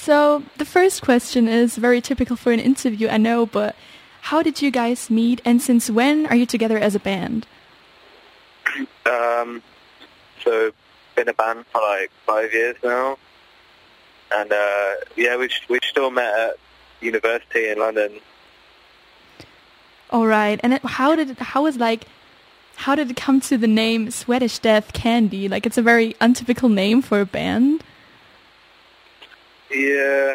So the first question is very typical for an interview, I know, but how did you guys meet, and since when are you together as a band? So been a band for like 5 years now, and we still met at university in London. All right, and how did it come to the name Swedish Death Candy? Like, it's a very untypical name for a band. Yeah,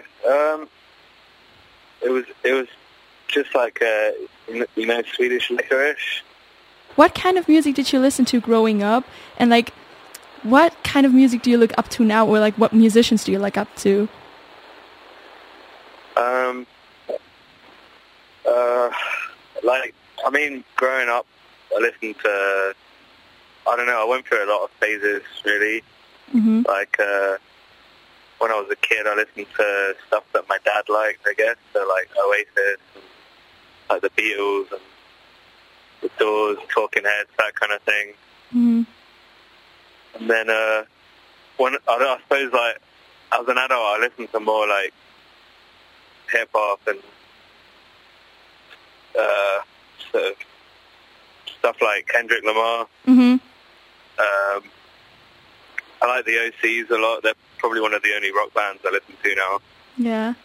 it was just like Swedish licorice. What kind of music did you listen to growing up, and like, what kind of music do you look up to now, or like, what musicians do you look up to? Growing up, I listened to, I went through a lot of phases, really. Mm-hmm. Like, when I was a kid, I listened to stuff that my dad liked, I guess, so like Oasis, and, like the Beatles, and the Doors, Talking Heads, that kind of thing. Mm-hmm. And then, I suppose, like, as an adult, I listened to more, like, hip-hop and sort of stuff like Kendrick Lamar. Mm-hmm. I like the OCs a lot. They're probably one of the only rock bands I listen to now. Yeah.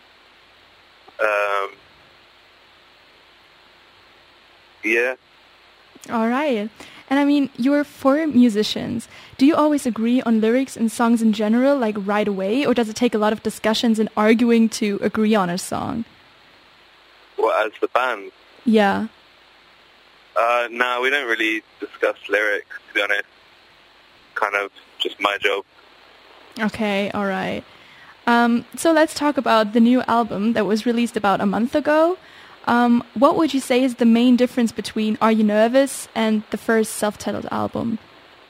Yeah. All right. And I mean, you're four musicians. Do you always agree on lyrics and songs in general, like right away, or does it take a lot of discussions and arguing to agree on a song? Well, as the band? Yeah. No, we don't really discuss lyrics, to be honest. Kind of just my job. Okay, all right. So let's talk about the new album that was released about a month ago. What would you say is the main difference between Are You Nervous and the first self-titled album?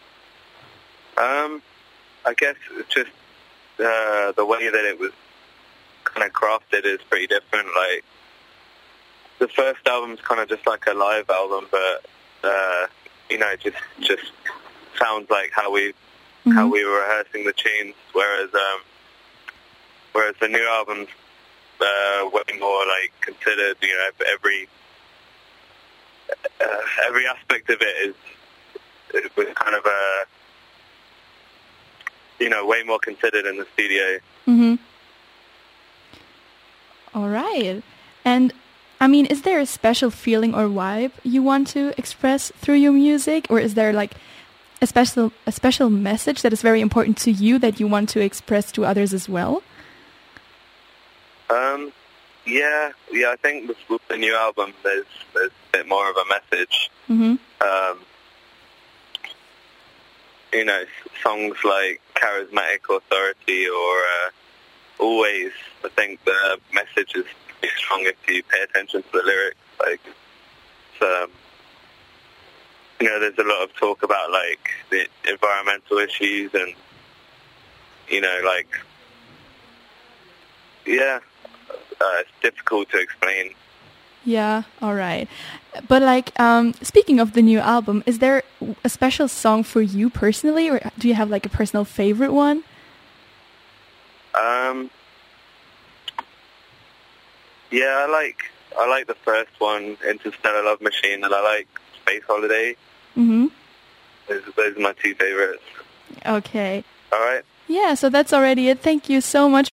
I guess it's just the way that it was kind of crafted is pretty different. Like, the first album's kind of just like a live album, but it just sounds like how we were rehearsing the tunes. Whereas the new album's way more like considered. Every aspect of it was kind of way more considered in the studio. Mm-hmm. All right. And I mean, is there a special feeling or vibe you want to express through your music, or is there like a special message that is very important to you that you want to express to others as well? Yeah. I think with the new album, there's a bit more of a message. Mm-hmm. Songs like Charismatic Authority or Always. I think the message is pretty strong if you pay attention to the lyrics. Like, there's a lot of talk about like the environmental issues and it's difficult to explain. Yeah, all right. But like, speaking of the new album, is there a special song for you personally, or do you have like a personal favorite one? Yeah, I like the first one, Interstellar Love Machine, and I like Space Holiday. Mm-hmm. Those are my two favorites. Okay. All right. Yeah, so that's already it. Thank you so much